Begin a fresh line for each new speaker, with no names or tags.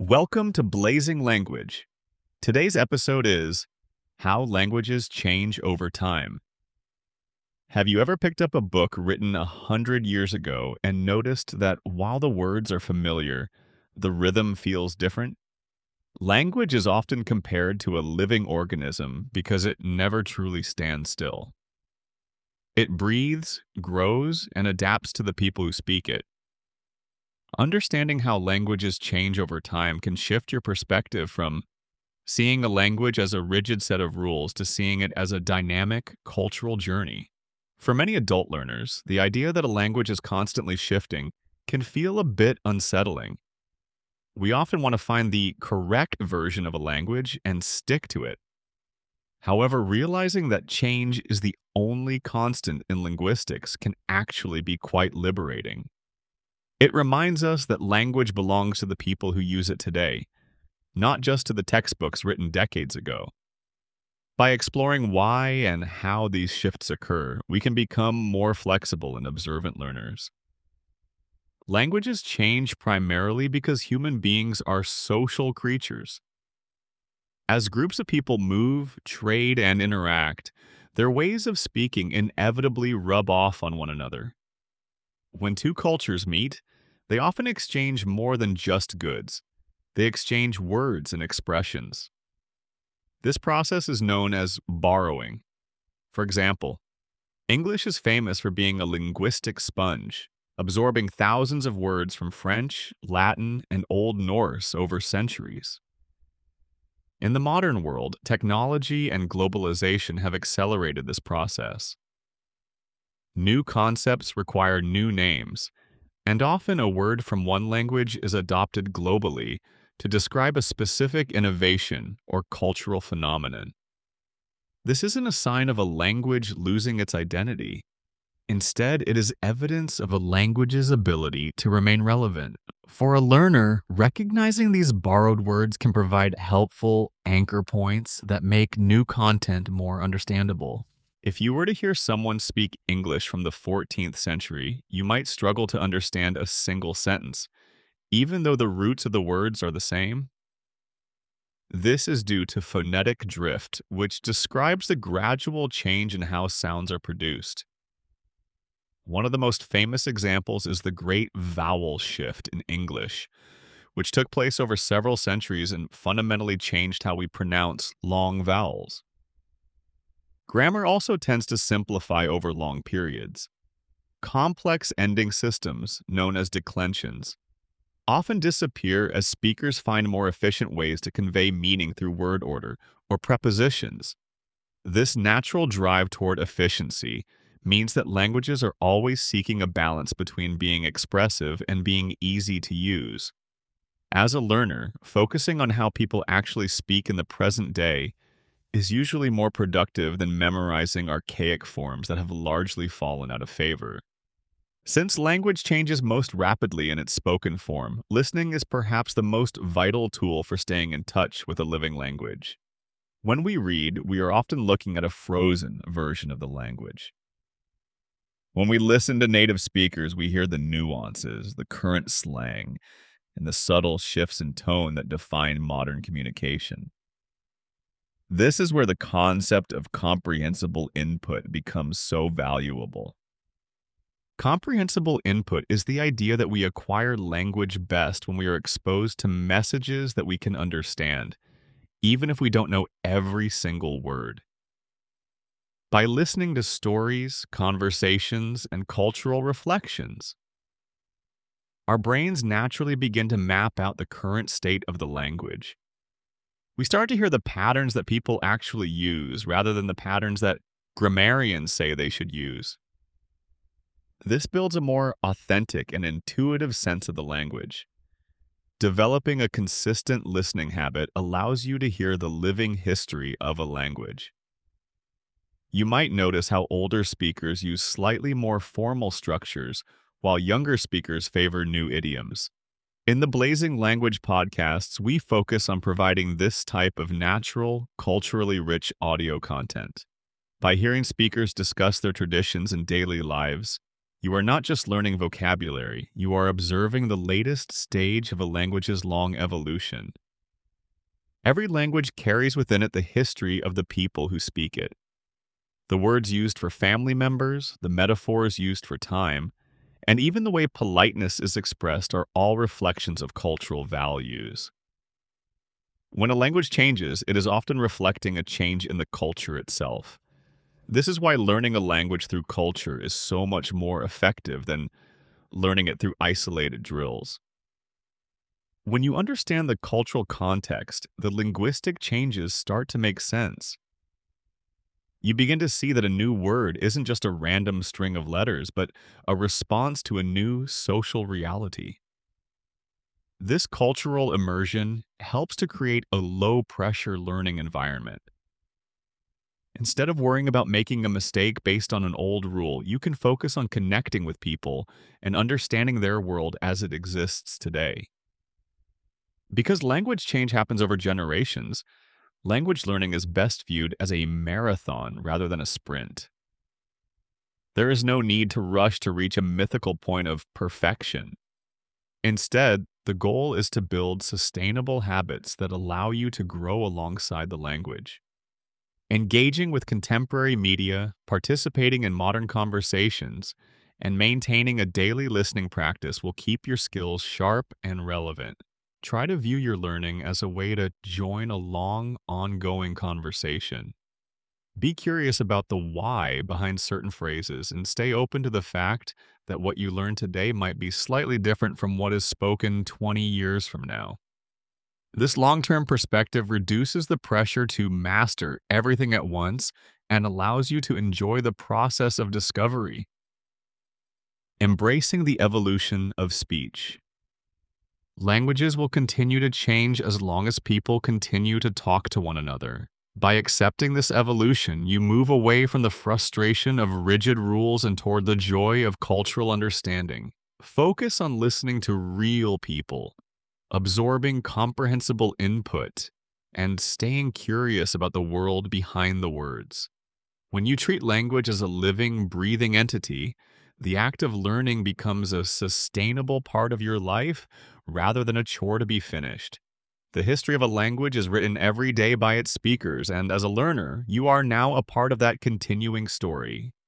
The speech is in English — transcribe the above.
Welcome to Blazing Language. Today's episode is How Languages Change Over Time. Have you ever picked up a book written 100 years ago and noticed that while the words are familiar, the rhythm feels different? Language is often compared to a living organism because it never truly stands still. It breathes, grows, and adapts to the people who speak it. Understanding how languages change over time can shift your perspective from seeing a language as a rigid set of rules to seeing it as a dynamic cultural journey. For many adult learners, the idea that a language is constantly shifting can feel a bit unsettling. We often want to find the correct version of a language and stick to it. However, realizing that change is the only constant in linguistics can actually be quite liberating. It reminds us that language belongs to the people who use it today, not just to the textbooks written decades ago. By exploring why and how these shifts occur, we can become more flexible and observant learners. Languages change primarily because human beings are social creatures. As groups of people move, trade, and interact, their ways of speaking inevitably rub off on one another. When two cultures meet, they often exchange more than just goods. They exchange words and expressions. This process is known as borrowing. For example, English is famous for being a linguistic sponge, absorbing thousands of words from French, Latin, and Old Norse over centuries. In the modern world, technology and globalization have accelerated this process. New concepts require new names, and often a word from one language is adopted globally to describe a specific innovation or cultural phenomenon. This isn't a sign of a language losing its identity. Instead, it is evidence of a language's ability to remain relevant. For a learner, recognizing these borrowed words can provide helpful anchor points that make new content more understandable. If you were to hear someone speak English from the 14th century, you might struggle to understand a single sentence, even though the roots of the words are the same. This is due to phonetic drift, which describes the gradual change in how sounds are produced. One of the most famous examples is the Great Vowel Shift in English, which took place over several centuries and fundamentally changed how we pronounce long vowels. Grammar also tends to simplify over long periods. Complex ending systems, known as declensions, often disappear as speakers find more efficient ways to convey meaning through word order or prepositions. This natural drive toward efficiency means that languages are always seeking a balance between being expressive and being easy to use. As a learner, focusing on how people actually speak in the present day is usually more productive than memorizing archaic forms that have largely fallen out of favor. Since language changes most rapidly in its spoken form, listening is perhaps the most vital tool for staying in touch with a living language. When we read, we are often looking at a frozen version of the language. When we listen to native speakers, we hear the nuances, the current slang, and the subtle shifts in tone that define modern communication. This is where the concept of comprehensible input becomes so valuable. Comprehensible input is the idea that we acquire language best when we are exposed to messages that we can understand, even if we don't know every single word. By listening to stories, conversations, and cultural reflections, our brains naturally begin to map out the current state of the language. We start to hear the patterns that people actually use rather than the patterns that grammarians say they should use. This builds a more authentic and intuitive sense of the language. Developing a consistent listening habit allows you to hear the living history of a language. You might notice how older speakers use slightly more formal structures, while younger speakers favor new idioms. In the Blazing Language podcasts, we focus on providing this type of natural, culturally rich audio content. By hearing speakers discuss their traditions in daily lives, You are not just learning vocabulary, you are observing the latest stage of a language's long evolution. Every language carries within it the history of the people who speak it. The words used for family members, the metaphors used for time, and even the way politeness is expressed are all reflections of cultural values. When a language changes, it is often reflecting a change in the culture itself. This is why learning a language through culture is so much more effective than learning it through isolated drills. When you understand the cultural context, the linguistic changes start to make sense. You begin to see that a new word isn't just a random string of letters, but a response to a new social reality. This cultural immersion helps to create a low pressure learning environment. Instead of worrying about making a mistake based on an old rule, you can focus on connecting with people and understanding their world as it exists today. Because language change happens over generations, language learning is best viewed as a marathon rather than a sprint. There is no need to rush to reach a mythical point of perfection. Instead, the goal is to build sustainable habits that allow you to grow alongside the language. Engaging with contemporary media, participating in modern conversations, and maintaining a daily listening practice will keep your skills sharp and relevant. Try to view your learning as a way to join a long, ongoing conversation. Be curious about the why behind certain phrases and stay open to the fact that what you learn today might be slightly different from what is spoken 20 years from now. This long-term perspective reduces the pressure to master everything at once and allows you to enjoy the process of discovery. Embracing the evolution of speech. Languages will continue to change as long as people continue to talk to one another. By accepting this evolution, you move away from the frustration of rigid rules and toward the joy of cultural understanding. Focus on listening to real people, absorbing comprehensible input, and staying curious about the world behind the words. When you treat language as a living, breathing entity, the act of learning becomes a sustainable part of your life rather than a chore to be finished. The history of a language is written every day by its speakers, and as a learner, you are now a part of that continuing story.